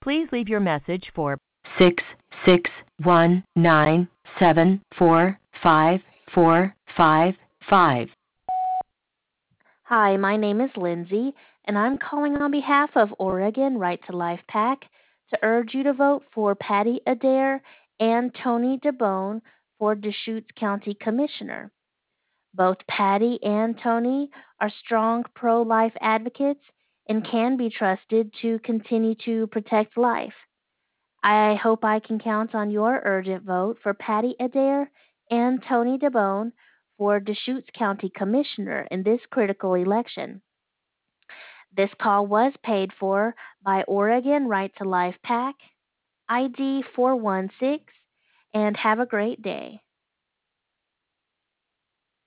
Please leave your message for 66197454555. Hi, my name is Lindsay, and I'm calling on behalf of Oregon Right to Life PAC to urge you to vote for Patty Adair and Tony DeBone for Deschutes County Commissioner. Both Patty and Tony are strong pro life advocates and can be trusted to continue to protect life. I hope I can count on your urgent vote for Patty Adair and Tony DeBone for Deschutes County Commissioner in this critical election. This call was paid for by Oregon Right to Life PAC, ID 416, and have a great day.